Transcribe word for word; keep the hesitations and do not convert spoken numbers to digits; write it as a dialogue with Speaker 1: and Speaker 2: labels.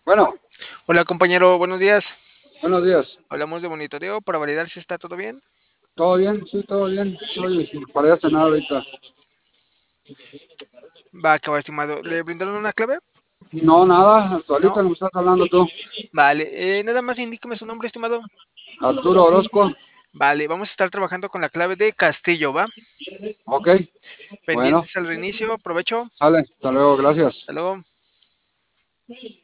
Speaker 1: Bueno,
Speaker 2: Hola compañero, buenos días.
Speaker 1: buenos días.
Speaker 2: Hablamos de monitoreo para validar si está todo bien.
Speaker 1: ¿Todo bien? Sí, todo bien. Oye, sí, para ir a cenar ahorita.
Speaker 2: Va a acabar, estimado. ¿Le brindaron una clave?
Speaker 1: No, nada,
Speaker 2: No.
Speaker 1: ahorita no me estás hablando tú.
Speaker 2: Vale, eh, nada más indíqueme su nombre, estimado.
Speaker 1: Arturo Orozco.
Speaker 2: Vale, vamos a estar trabajando con la clave de Castillo, ¿va?
Speaker 1: Ok, bueno,
Speaker 2: Pendientes al reinicio, aprovecho.
Speaker 1: sale, hasta luego, gracias.
Speaker 2: Hasta luego.